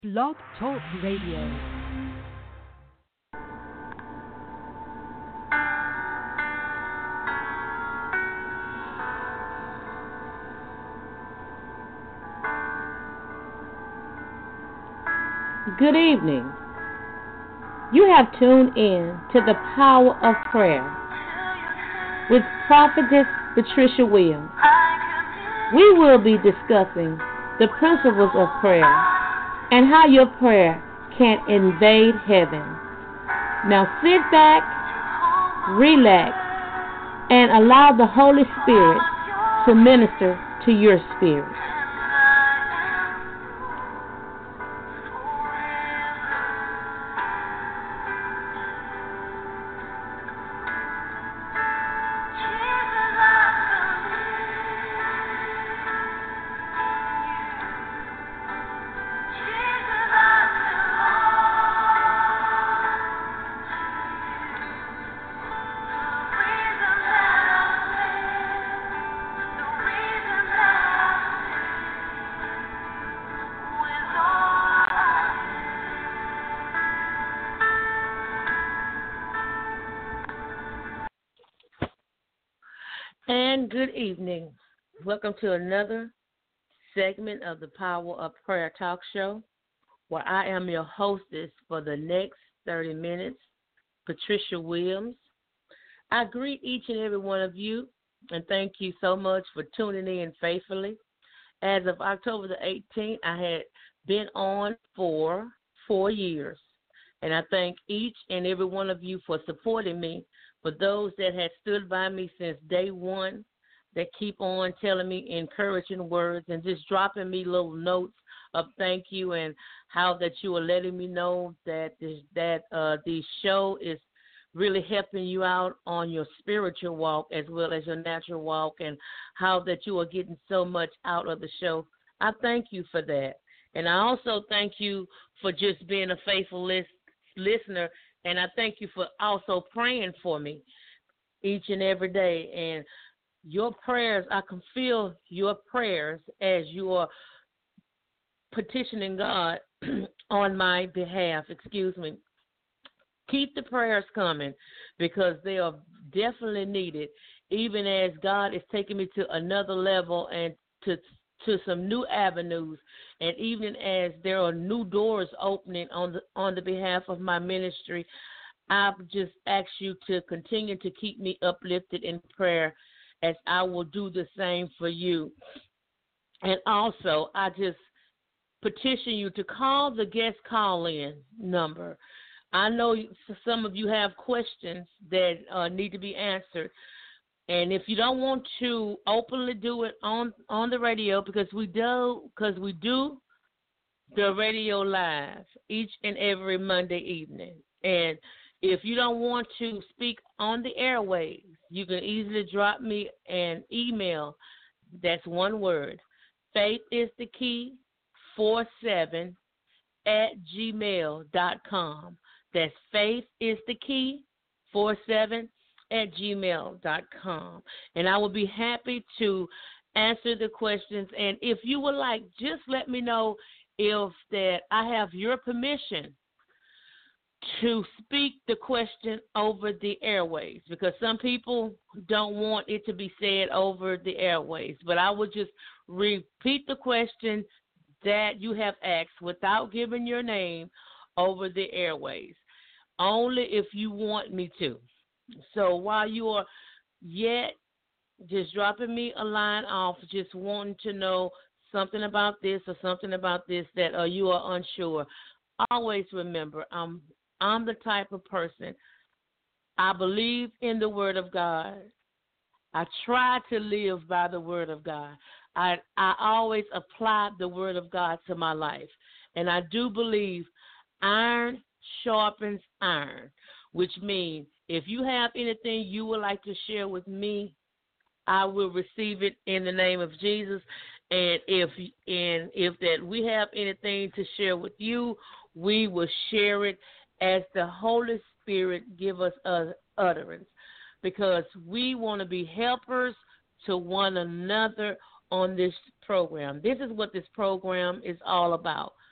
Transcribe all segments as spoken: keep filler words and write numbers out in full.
Blog Talk Radio. Good evening. You have tuned in to the Power of Prayer with Prophetess Patricia Williams. We will be discussing the principles of prayer and how your prayer can invade heaven. Now sit back, relax, and allow the Holy Spirit to minister to your spirit. And good evening. Welcome to another segment of the Power of Prayer Talk Show, where I am your hostess for the next thirty minutes, Patricia Williams. I greet each and every one of you and thank you so much for tuning in faithfully. As of October the eighteenth, I had been on for four years, and I thank each and every one of you for supporting me. For those that had stood by me since day one, that keep on telling me encouraging words and just dropping me little notes of thank you and how that you are letting me know that this, that uh, the show is really helping you out on your spiritual walk as well as your natural walk, and how that you are getting so much out of the show. I thank you for that. And I also thank you for just being a faithful list, listener. And I thank you for also praying for me each and every day. And your prayers, I can feel your prayers as you are petitioning God on my behalf. Excuse me. Keep the prayers coming because they are definitely needed, even as God is taking me to another level and to to some new avenues, and even as there are new doors opening on the on the behalf of my ministry. I just ask you to continue to keep me uplifted in prayer, as I will do the same for you. And also, I just petition you to call the guest call-in number. I know some of you have questions that uh, need to be answered. And if you don't want to openly do it on, on the radio, because we do, because we do the radio live each and every Monday evening. And if you don't want to speak on the airwaves, you can easily drop me an email. That's one word. Faith is the key four seven at gmail dot com. That's faith is the key four seven at gmail dot com. And I will be happy to answer the questions. And if you would like, just let me know if that I have your permission to speak the question over the airways, because some people don't want it to be said over the airways. But I will just repeat the question that you have asked without giving your name over the airways, only if you want me to. So while you are yet just dropping me a line off, just wanting to know something about this or something about this that uh, you are unsure, always remember, I'm, I'm the type of person, I believe in the Word of God. I try to live by the Word of God. I, I always apply the Word of God to my life. And I do believe iron sharpens iron, which means if you have anything you would like to share with me, I will receive it in the name of Jesus. And if and if that we have anything to share with you, we will share it as the Holy Spirit give us uh, utterance, because we want to be helpers to one another on this program. This is what this program is all about.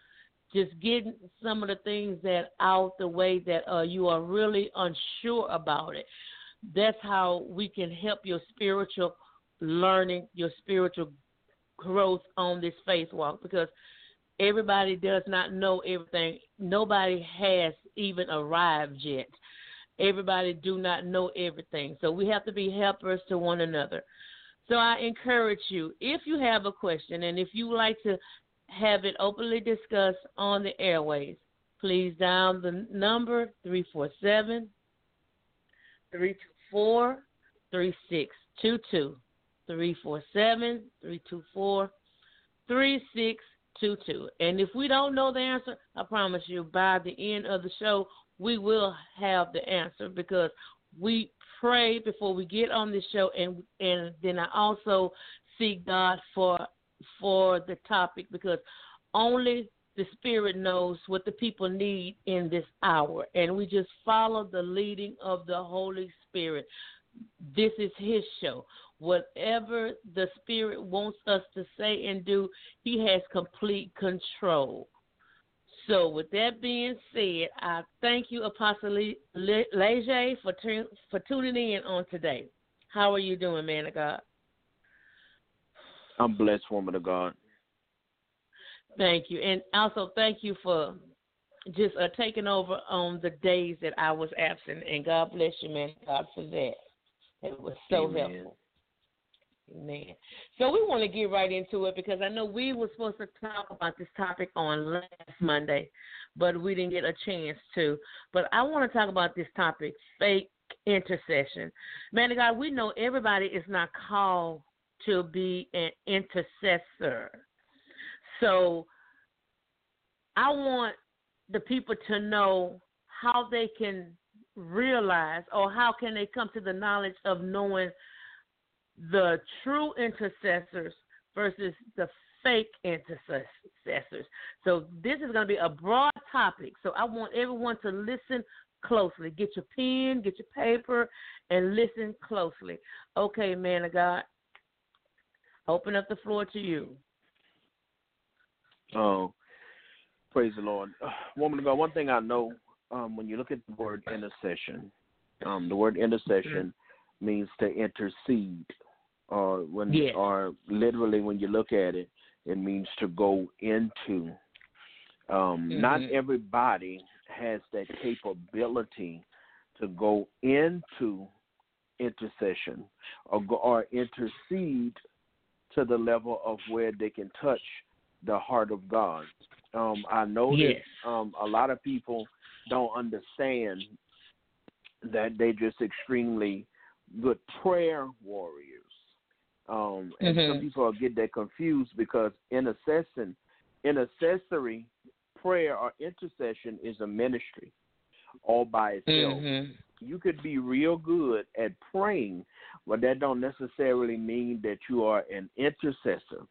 just getting some of the things that out the way that uh, you are really unsure about it. That's how we can help your spiritual learning, your spiritual growth on this faith walk, because everybody does not know everything. Nobody has even arrived yet. Everybody do not know everything. So we have to be helpers to one another. So I encourage you, if you have a question and if you would like to have it openly discussed on the airways, please dial the number three four seven, three two four, three six two two, three four seven, three two four, three six two two. And if we don't know the answer, I promise you by the end of the show, we will have the answer, because we pray before we get on this show, and and then I also seek God for for the topic, because only the Spirit knows what the people need in this hour, and we just follow the leading of the Holy Spirit. This is His show. Whatever the Spirit wants us to say and do, He has complete control. So with that being said, I thank you, Apostle Le- Leger, for, tu- for tuning in on today. How are you doing, man of God? I'm blessed, woman of God. Thank you. And also thank you for just uh, taking over on the days that I was absent. And God bless you, man of God, for that. It was so Amen. helpful. Amen. So we want to get right into it, because I know we were supposed to talk about this topic on last Monday, but we didn't get a chance to. But I want to talk about this topic, fake intercession. Man of God, we know everybody is not called to be an intercessor. So I want the people to know how they can realize, or how can they come to the knowledge of knowing the true intercessors versus the fake intercessors. So this is going to be a broad topic. So I want everyone to listen closely. Get your pen, get your paper, and listen closely. Okay, man of God, open up the floor to you. Oh, praise the Lord. Uh, woman of God, one thing I know, um, when you look at the word intercession, um, the word intercession mm-hmm. means to intercede. Or when, yes. or literally when you look at it, it means to go into. Um, mm-hmm. Not everybody has that capability to go into intercession or go, or intercede to the level of where they can touch the heart of God. Um, I know yes. that um, a lot of people don't understand that they just extremely good prayer warriors. Um, and mm-hmm. some people get that confused, because intercession, intercessory prayer or intercession is a ministry all by itself. Mm-hmm. You could be real good at praying, but that don't necessarily mean that you are an intercessor.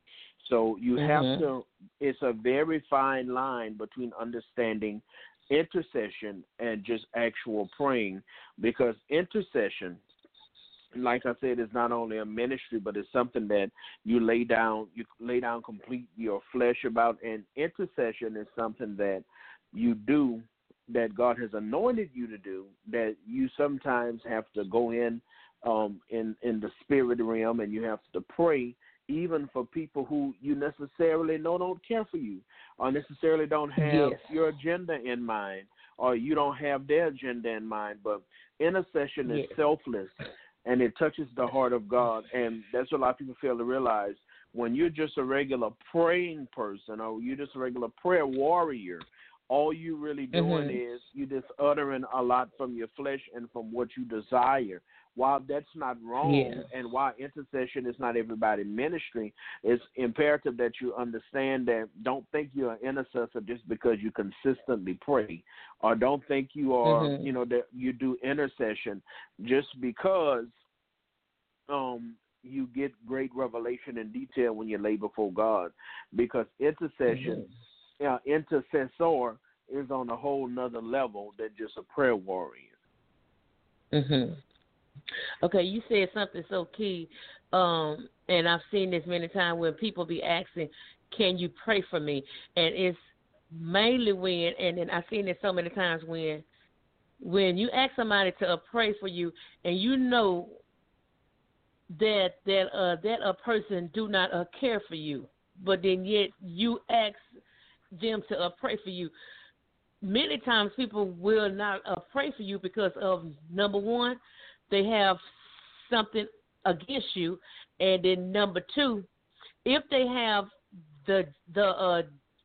So you mm-hmm. have to, it's a very fine line between understanding intercession and just actual praying, because intercession, like I said, is not only a ministry, but it's something that you lay down, you lay down complete your flesh about. And intercession is something that you do, that God has anointed you to do, that you sometimes have to go in, um, in, in the spirit realm, and you have to pray even for people who you necessarily know don't care for you, or necessarily don't have yes. your agenda in mind, or you don't have their agenda in mind. But intercession yes. is selfless, and it touches the heart of God. And that's what a lot of people fail to realize. When you're just a regular praying person, or you're just a regular prayer warrior, all you really doing mm-hmm. is you just uttering a lot from your flesh and from what you desire. While that's not wrong, yeah. and while intercession is not everybody's ministry, it's imperative that you understand that don't think you're an intercessor just because you consistently pray, or don't think you are, mm-hmm. you know, that you do intercession just because um, you get great revelation and detail when you lay before God, because intercession, mm-hmm. uh, intercessor is on a whole nother level than just a prayer warrior. Mm-hmm. Okay, you said something so key, um, and I've seen this many times when people be asking, can you pray for me? And it's mainly when, and then I've seen it so many times when, when you ask somebody to uh, pray for you, and you know that that uh, that a person do not uh, care for you, but then yet you ask them to uh, pray for you. Many times people will not uh, pray for you because of, number one, they have something against you, and then number two, if they have the the uh,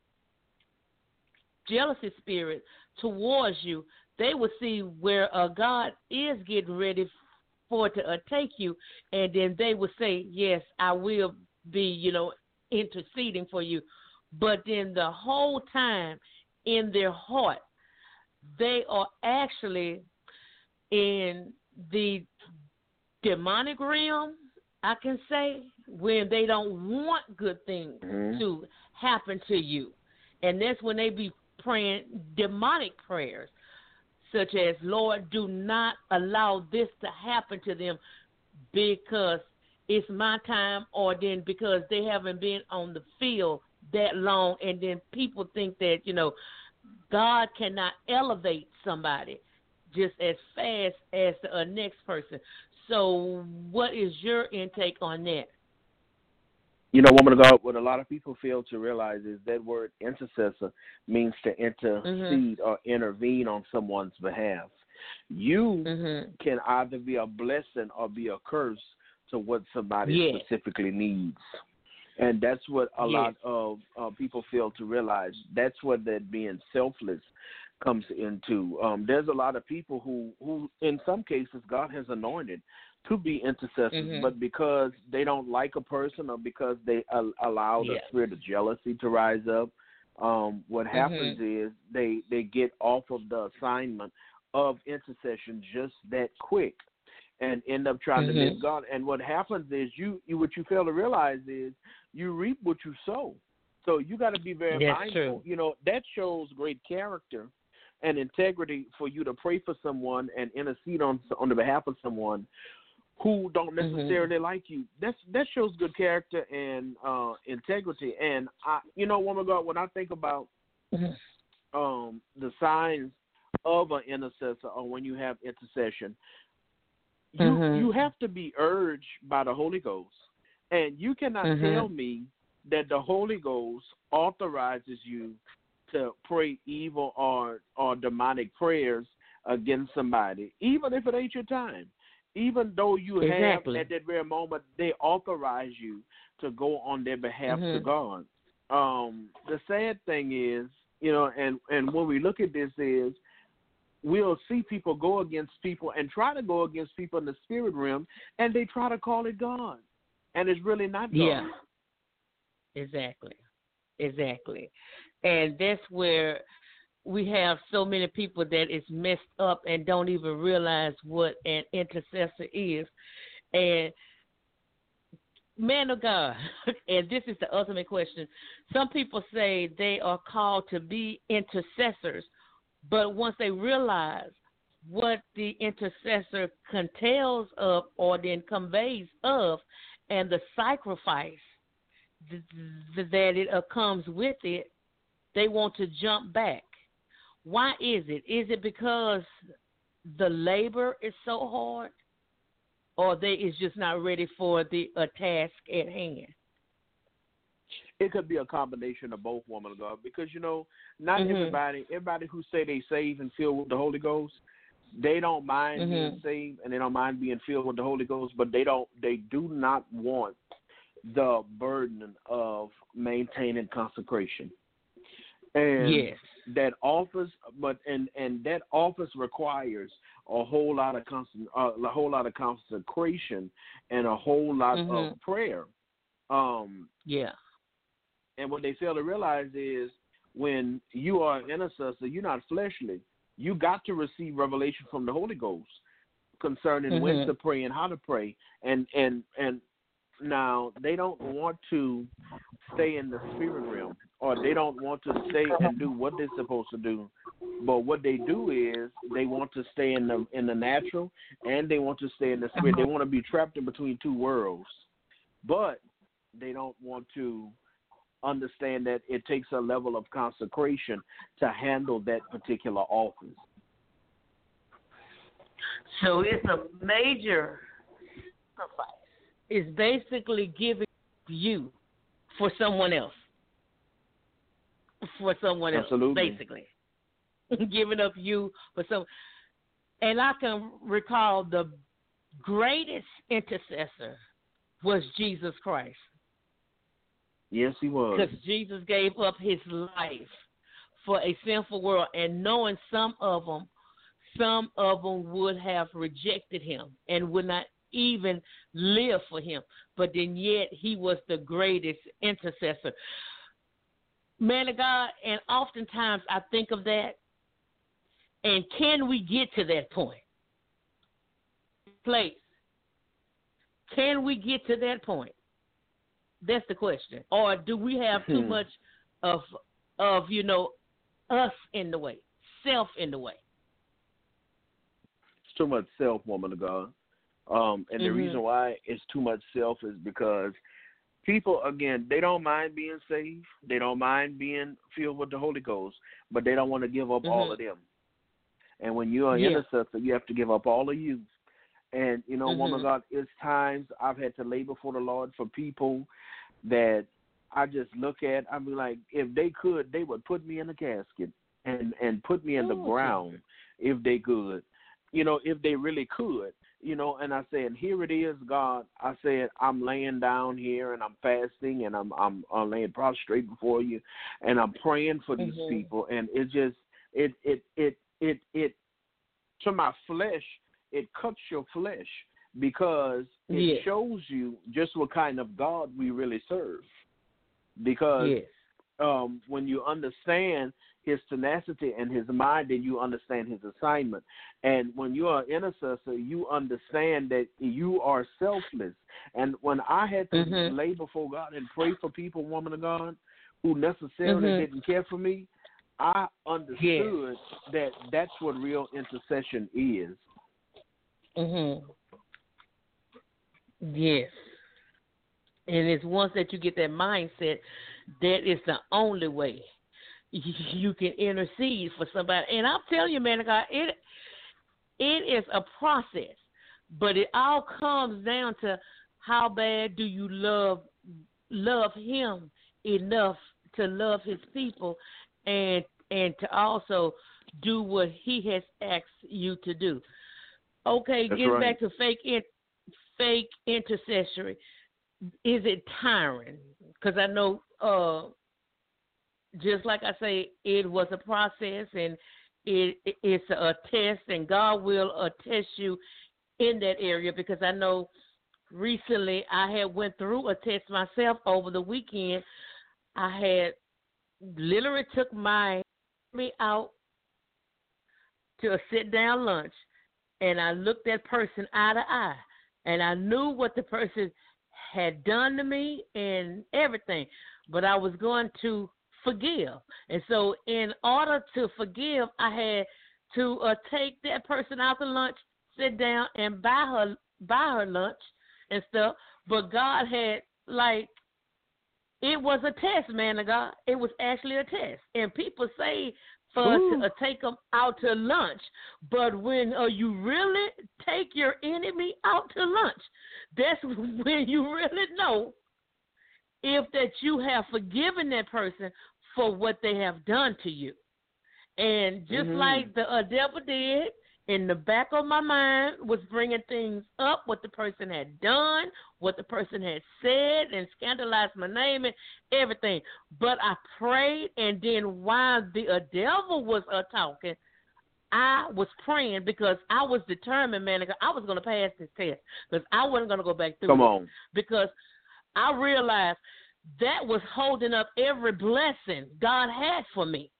jealousy spirit towards you, they will see where uh, God is getting ready for it to uh, take you, and then they will say, yes, I will be, you know, interceding for you. But then the whole time in their heart, they are actually in the demonic realm, I can say, when they don't want good things mm-hmm. to happen to you. And that's when they be praying demonic prayers, such as, Lord, do not allow this to happen to them because it's my time, or then because they haven't been on the field that long, and then people think that, you know, God cannot elevate somebody just as fast as the uh, next person. So what is your intake on that? You know, woman of God, what a lot of people fail to realize is that word intercessor means to intercede mm-hmm. or intervene on someone's behalf. You mm-hmm. can either be a blessing or be a curse to what somebody yes. specifically needs. And that's what a yes. lot of uh, people fail to realize. That's what that being selfless comes into. Um, there's a lot of people who, who, in some cases, God has anointed to be intercessors, mm-hmm. but because they don't like a person or because they uh, allow the yes. spirit of jealousy to rise up, um, what happens mm-hmm. is they, they get off of the assignment of intercession just that quick and end up trying mm-hmm. to miss God. And what happens is you, you what you fail to realize is you reap what you sow. So you got to be very That's mindful. True. You know, that shows great character and integrity for you to pray for someone and intercede on on the behalf of someone who don't necessarily mm-hmm. like you. That's that shows good character and uh, integrity. And I, you know, woman of God, when I think about mm-hmm. um, the signs of an intercessor or when you have intercession, you mm-hmm. you have to be urged by the Holy Ghost, and you cannot mm-hmm. tell me that the Holy Ghost authorizes you to pray evil or or demonic prayers against somebody, even if it ain't your time. Even though you exactly. have, at that very moment, they authorize you to go on their behalf mm-hmm. to God. Um, the sad thing is, you know, and, and when we look at this is, we'll see people go against people and try to go against people in the spirit realm, and they try to call it God. And it's really not God. Yeah, exactly. Exactly. And that's where we have so many people that is messed up and don't even realize what an intercessor is. And man of God, and this is the ultimate question, some people say they are called to be intercessors, but once they realize what the intercessor contains of or then conveys of and the sacrifice th- th- that it uh, comes with it, they want to jump back. Why is it? Is it because the labor is so hard, or they is just not ready for the a task at hand? It could be a combination of both, woman of God, because, you know, not mm-hmm. everybody, everybody who say they saved and filled with the Holy Ghost, they don't mind mm-hmm. being saved and they don't mind being filled with the Holy Ghost, but they don't, they do not want the burden of maintaining consecration. And yes. that office, but and, and that office requires a whole lot of constant, uh, a whole lot of consecration and a whole lot mm-hmm. of prayer. Um, yeah. And what they fail to realize is when you are an intercessor, you're not fleshly. You got to receive revelation from the Holy Ghost concerning mm-hmm. when to pray and how to pray. And and and now they don't want to stay in the spirit realm, or they don't want to stay and do what they're supposed to do. But what they do is they want to stay in the in the natural, and they want to stay in the spirit. They want to be trapped in between two worlds, but they don't want to understand that it takes a level of consecration to handle that particular office. So it's a major sacrifice. It's basically giving you for someone else. For someone else, Absolutely. basically. Giving up you for some. And I can recall the greatest intercessor was Jesus Christ. Yes, he was. Because Jesus gave up his life for a sinful world, and knowing some of them, some of them would have rejected him and would not even live for him. But then yet he was the greatest intercessor. Man of God, and oftentimes I think of that, and can we get to that point? Place. Can we get to that point? That's the question. Or do we have too Hmm. much of, of you know, us in the way, self in the way? It's too much self, woman of God. Um, and the Mm-hmm. reason why it's too much self is because people, again, they don't mind being saved. They don't mind being filled with the Holy Ghost, but they don't want to give up Mm-hmm. all of them. And when you're an Yeah. intercessor, you have to give up all of you. And, you know, Mm-hmm. woman of God, it's times I've had to lay before the Lord for people that I just look at. I mean, like, if they could, they would put me in a casket and, and put me in the Ooh. ground if they could, you know, if they really could. You know, and I said, here it is, God. I said, I'm laying down here and I'm fasting and I'm I'm, I'm laying prostrate before you, and I'm praying for these Mm-hmm. people, and it just it it it it it to my flesh, it cuts your flesh because it Yeah. shows you just what kind of God we really serve. Because Yes. um, when you understand his tenacity and his mind, and you understand his assignment. And when you are an intercessor, you understand that you are selfless. And when I had to Mm-hmm. lay before God and pray for people, woman of God, who necessarily Mm-hmm. didn't care for me, I understood that that's what real intercession is. Mm-hmm. Yes. And it's once that you get that mindset, that is the only way you can intercede for somebody. And I'm telling you, man of God, it it is a process, but it all comes down to how bad do you love love him enough to love his people, and and to also do what he has asked you to do. Okay, That's getting right. back to fake in, fake intercessory. Is it tiring? Because I know, uh, just like I say, it was a process, and it, it it's a test, and God will uh, test you in that area. Because I know recently I had went through a test myself over the weekend. I had literally took my me out to a sit down lunch, and I looked that person eye to eye, and I knew what the person had done to me and everything, but I was going to forgive. And so in order to forgive, I had to uh, take that person out to lunch, sit down, and buy her buy her lunch and stuff. But God had, like, it was a test, man of God. It was actually a test. And people say for us to uh, take them out to lunch, but when uh, you really take your enemy out to lunch, that's when you really know if that you have forgiven that person for what they have done to you. And just Mm-hmm. like the uh, devil did, in the back of my mind was bringing things up, what the person had done, what the person had said, and scandalized my name and everything. But I prayed, and then while the uh, devil was uh, talking, I was praying because I was determined, man, I was going to pass this test because I wasn't going to go back through Come it. on. Because I realized that was holding up every blessing God had for me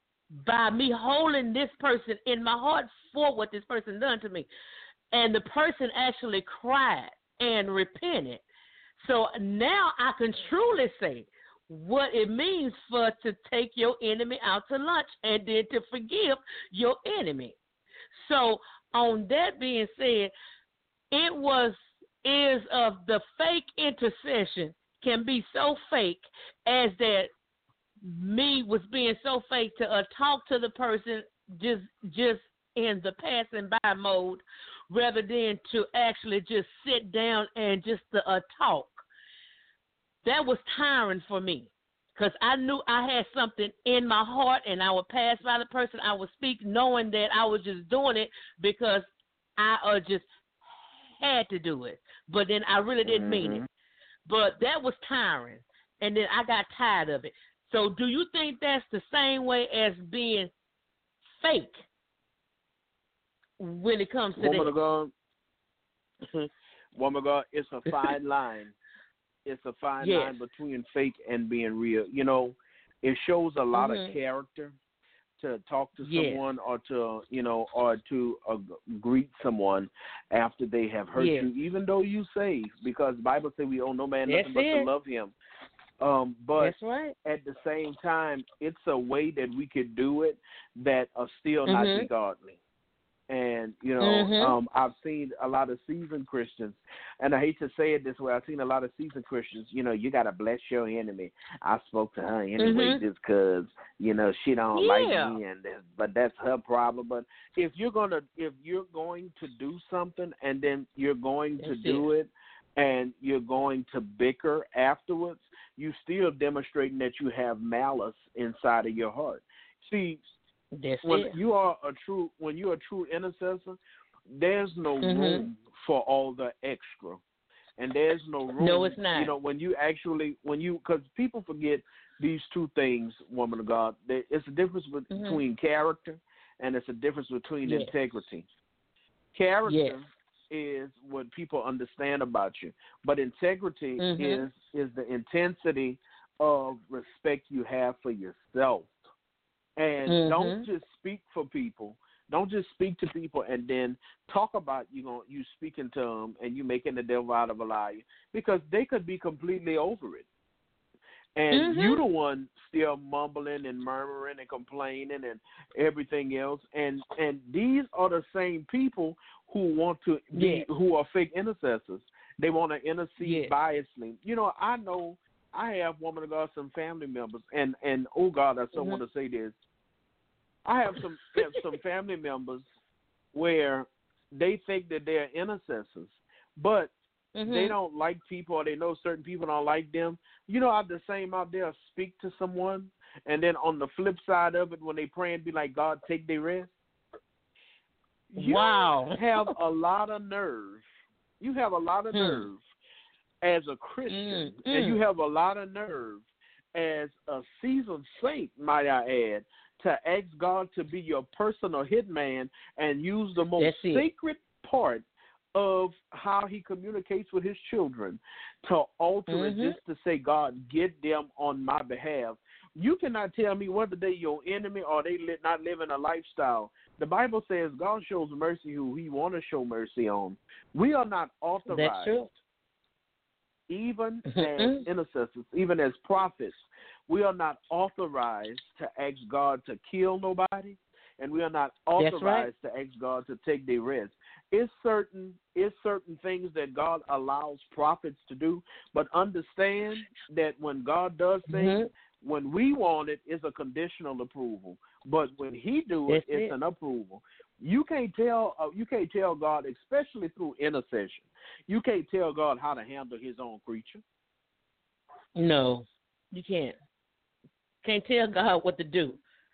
by me holding this person in my heart for what this person done to me. And the person actually cried and repented. So now I can truly say what it means for to take your enemy out to lunch and then to forgive your enemy. So on that being said, it was is of the fake intercession can be so fake as that me was being so fake to uh, talk to the person just just in the passing by mode rather than to actually just sit down and just to, uh, talk. That was tiring for me because I knew I had something in my heart and I would pass by the person, I would speak knowing that I was just doing it because I uh, just had to do it. But then I really didn't mm-hmm. mean it. But that was tiring, and then I got tired of it. So do you think that's the same way as being fake when it comes to Woman that? of God, woman of God, it's a fine line. It's a fine yes. line between fake and being real. You know, it shows a lot mm-hmm. of character to talk to yes. someone or to, you know, or to uh, greet someone after they have hurt yes. you, even though you say, because the Bible says we owe no man That's nothing but it. to love him. Um, but That's right. at the same time, it's a way that we could do it that are still mm-hmm. not be godly. And, you know, mm-hmm. um, I've seen a lot of seasoned Christians, and I hate to say it this way, I've seen a lot of seasoned Christians, you know, you got to bless your enemy. I spoke to her anyway mm-hmm. just because, you know, she don't yeah. like me, and but that's her problem. But if you're going to if you're going to do something and then you're going that's to do it. it and you're going to bicker afterwards, you still demonstrating that you have malice inside of your heart. See, That's when it. you are a true when you're a true intercessor, there's no mm-hmm. room for all the extra, and there's no room. No, it's not. You know, when you actually when you because people forget these two things, woman of God. There, it's a difference mm-hmm. between character and it's a difference between yes. integrity. Character yes. is what people understand about you, but integrity mm-hmm. is is the intensity of respect you have for yourself. And mm-hmm. don't just speak for people. Don't just speak to people and then talk about you know you speaking to them and you making the devil out of a liar, because they could be completely over it, and mm-hmm. you the one still mumbling and murmuring and complaining and everything else. And and these are the same people who want to be yeah. who are fake intercessors. They want to intercede yeah. biasly. You know, I know I have, woman of God, some family members, and and oh God, I so mm-hmm. want to say this. I have some have some family members where they think that they're intercessors, but mm-hmm. they don't like people, or they know certain people don't like them. You know, I'm the same out there. Speak to someone, and then on the flip side of it, when they pray and be like, God, take their rest. You wow. have a lot of nerve. You have a lot of hmm. nerve as a Christian, mm-hmm. and you have a lot of nerve as a seasoned saint, might I add, to ask God to be your personal hitman and use the most sacred part of how he communicates with his children to alter mm-hmm. it just to say, God, get them on my behalf. You cannot tell me whether they're your enemy or they li- not living a lifestyle. The Bible says God shows mercy who he want to show mercy on. We are not authorized. That's true. Even as intercessors, even as prophets, we are not authorized to ask God to kill nobody, and we are not authorized right. to ask God to take their rest. It's certain, it's certain things that God allows prophets to do, but understand that when God does things, mm-hmm. when we want it, it's a conditional approval. But when he do it, That's it's it. an approval. You can't tell uh, you can't tell God, especially through intercession, you can't tell God how to handle his own creature. No, you can't. Can't tell God what to do.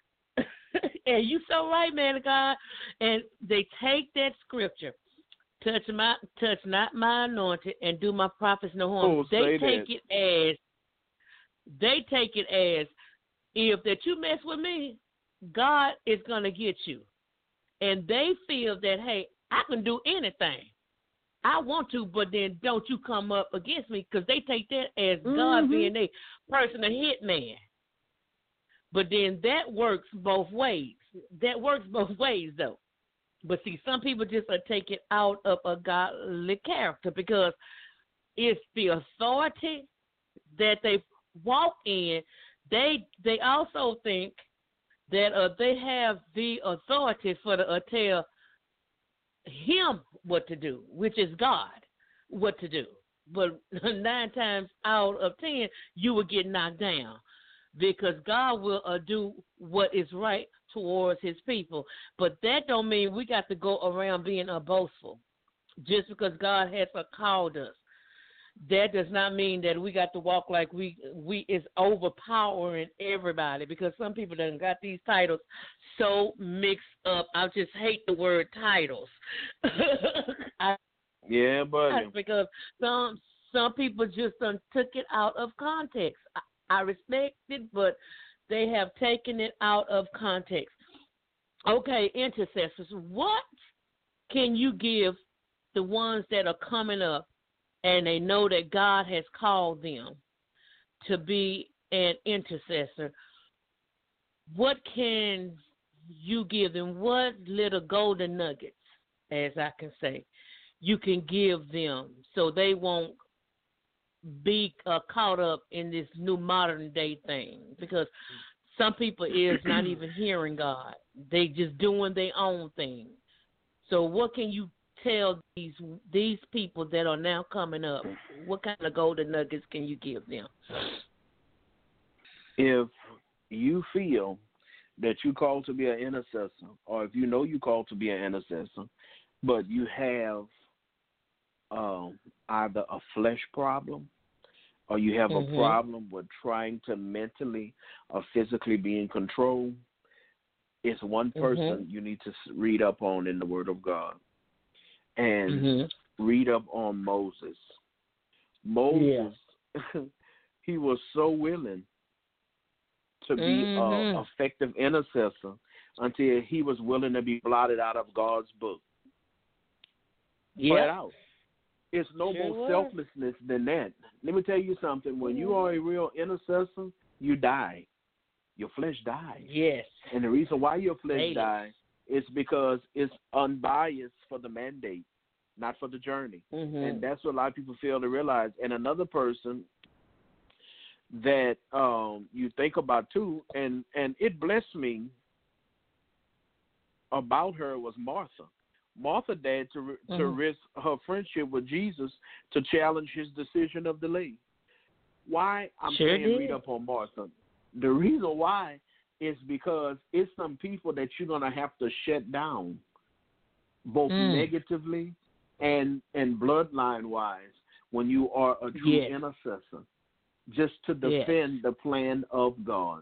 And you so right, man of God. And they take that scripture, touch my touch not my anointed, and do my prophets no harm. Oh, they take that. it as they take it as if that you mess with me, God is gonna get you. And they feel that, hey, I can do anything I want to, but then don't you come up against me, because they take that as mm-hmm. God being a personal hitman. But then that works both ways. That works both ways, though. But see, some people just are taken out of a godly character because it's the authority that they walk in. They they also think that uh, they have the authority for to uh, tell him what to do, which is God what to do. but nine times out of ten, you will get knocked down because God will uh, do what is right towards his people. But that don't mean we got to go around being a boastful just because God has uh, called us. That does not mean that we got to walk like we we is overpowering everybody, because some people done got these titles so mixed up. I just hate the word titles. I, yeah, buddy. Because some some people just done took it out of context. I, I respect it, but they have taken it out of context. Okay, intercessors, what can you give the ones that are coming up and they know that God has called them to be an intercessor? What can you give them? What little golden nuggets, as I can say, you can give them so they won't be uh, caught up in this new modern day thing? Because some people is not even hearing God. They just doing their own thing. So what can you tell these these people that are now coming up? What kind of golden nuggets can you give them? If you feel that you called to be an intercessor, or if you know you called to be an intercessor, but you have um, either a flesh problem or you have mm-hmm. a problem with trying to mentally or physically be in control, it's one person mm-hmm. you need to read up on in the Word of God. And mm-hmm. read up on Moses. Moses, yeah. He was so willing to be mm-hmm. an effective intercessor until he was willing to be blotted out of God's book. Yeah. Flat out. It's no sure more was. selflessness than that. Let me tell you something. When mm-hmm. you are a real intercessor, you die. Your flesh dies. Yes. And the reason why your flesh Hate dies is because it's unbiased for the mandate, not for the journey. Mm-hmm. And that's what a lot of people fail to realize. And another person that um, you think about too, and, and it blessed me about her, was Martha. Martha dared to, mm-hmm. to risk her friendship with Jesus to challenge his decision of delay. Why? I'm sure saying did. read up on Martha. The reason why is because it's some people that you're going to have to shut down, both mm. negatively and, and bloodline-wise, when you are a true yes. intercessor, just to defend yes. the plan of God.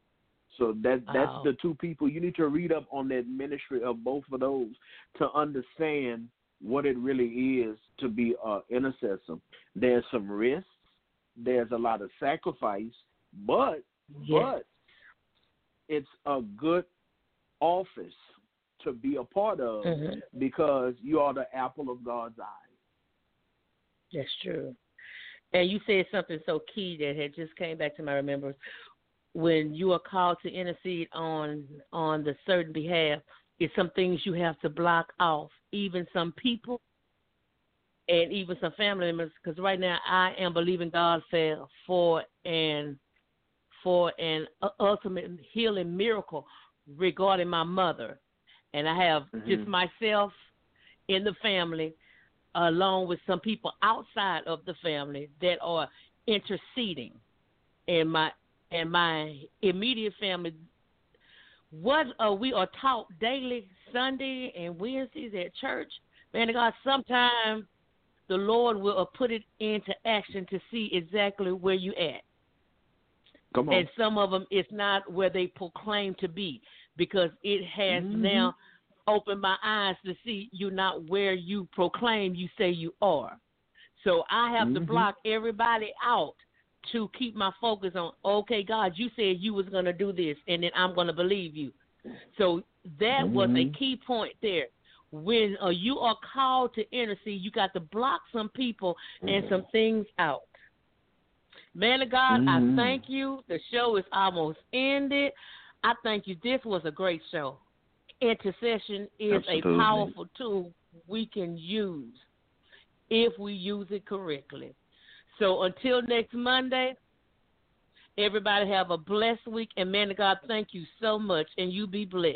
So that that's oh. the two people. You need to read up on that ministry of both of those to understand what it really is to be an intercessor. There's some risks. There's a lot of sacrifice, but yes. but it's a good office to be a part of mm-hmm. because you are the apple of God's eye. That's true. And you said something so key that had just came back to my remembrance. When you are called to intercede on on the certain behalf, it's some things you have to block off, even some people and even some family members. Because right now I am believing God for for an for an ultimate healing miracle regarding my mother, and I have mm-hmm. just myself in the family, along with some people outside of the family that are interceding, and my and my immediate family. What uh, we are taught daily, Sunday and Wednesdays at church, man of God, sometimes the Lord will put it into action to see exactly where you at. Come on. And some of them, it's not where they proclaim to be, because it has mm-hmm. now opened my eyes to see you're not where you proclaim you say you are. So I have mm-hmm. to block everybody out to keep my focus on, okay, God, you said you was going to do this, and then I'm going to believe you. So that mm-hmm. was a key point there. When uh, you are called to intercede, you got to block some people mm-hmm. and some things out. Man of God, mm-hmm. I thank you. The show is almost ended. I thank you. This was a great show. Intercession is Absolutely. a powerful tool we can use if we use it correctly. So until next Monday, everybody have a blessed week. And man of God, thank you so much. And you be blessed.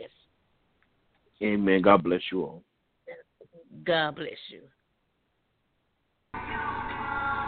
Amen. God bless you all. God bless you.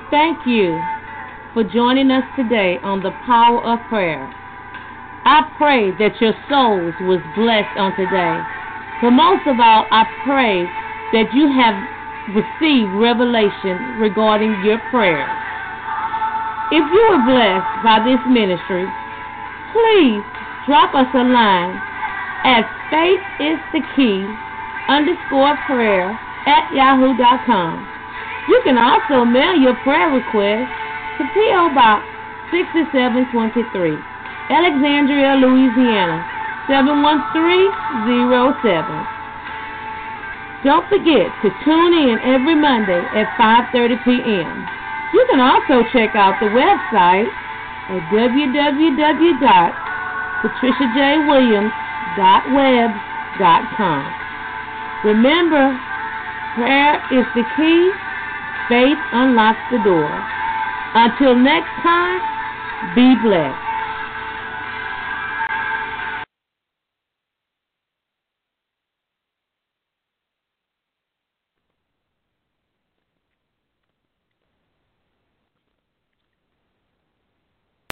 thank you for joining us today on the Power of Prayer. I pray that your souls was blessed on today. But most of all, I pray that you have received revelation regarding your prayers. If you were blessed by this ministry, please drop us a line at faithisthekey underscore prayer at yahoo dot com. You can also mail your prayer request to P O Box sixty-seven twenty-three, Alexandria, Louisiana, seven one three zero seven. Don't forget to tune in every Monday at five thirty p.m. You can also check out the website at w w w dot patricia j williams dot webs dot com. Remember, prayer is the key. Faith unlocks the door. Until next time, be blessed.